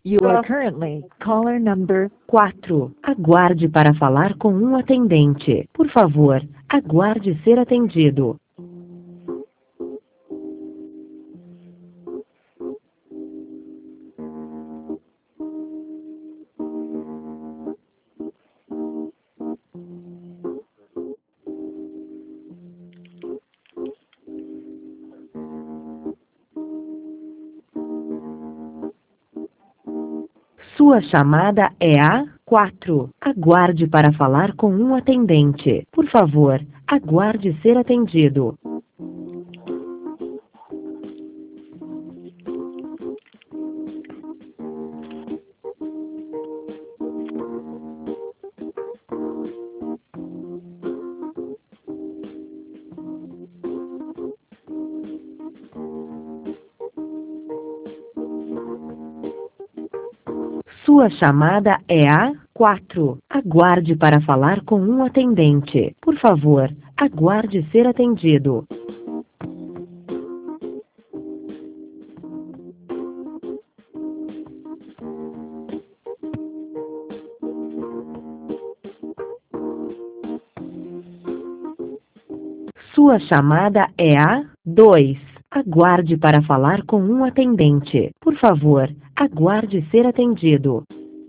You are currently caller number 4. Aguarde para falar com um atendente. Por favor, aguarde ser atendido. Sua chamada é a 4. Aguarde para falar com um atendente. Por favor, aguarde ser atendido. Sua chamada é a 4. Aguarde para falar com um atendente. Por favor, aguarde ser atendido. Sua chamada é a 2. Aguarde para falar com um atendente. Por favor, aguarde ser atendido.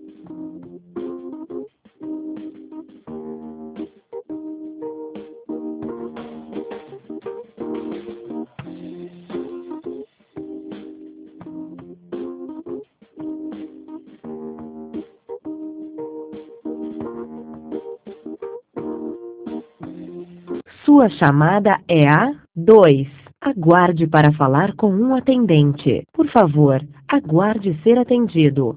Sua chamada é a 2. Aguarde para falar com um atendente. Por favor, aguarde ser atendido.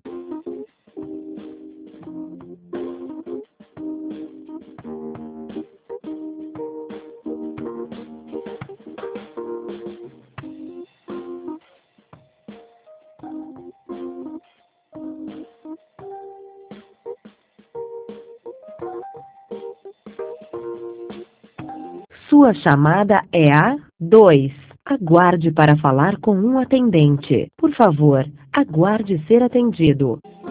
Sua chamada é a 2. Aguarde para falar com um atendente. Por favor, aguarde ser atendido.